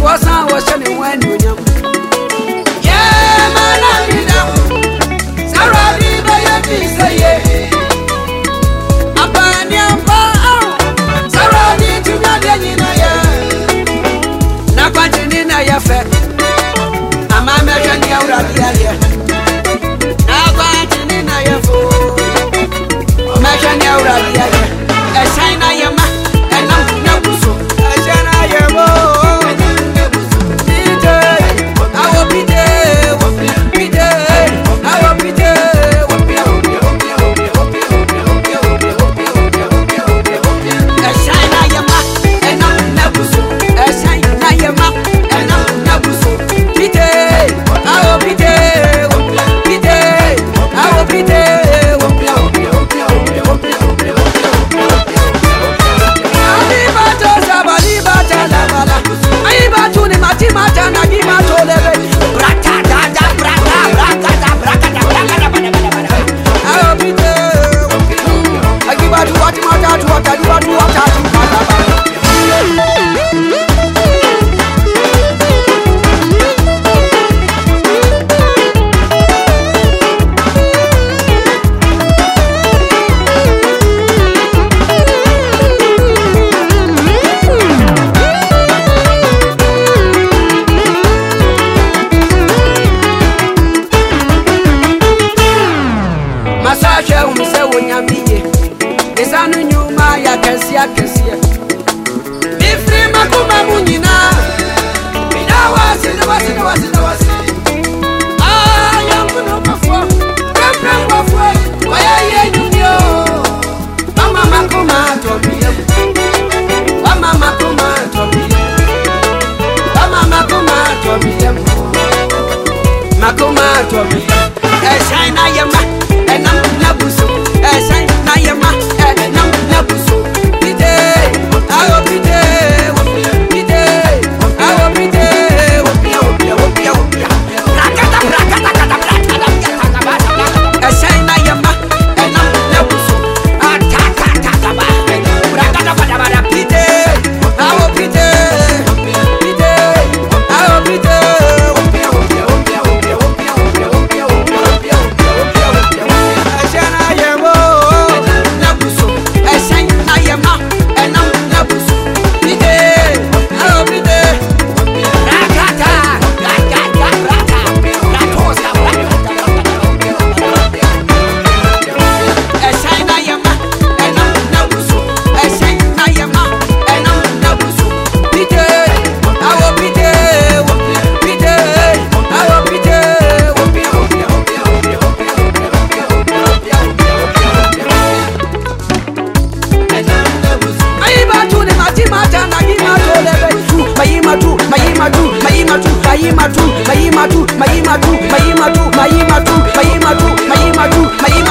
was I was telling when you know. Yeah, man, I did that. Sarah, did I say, yeah. A banyan bar. Sarah, did you not any naya? Naquantina, ya fat. I'm a man, you're a dear. Naquantina, ya fool. Imagine you're a dear. A sign I am. Mayima tu,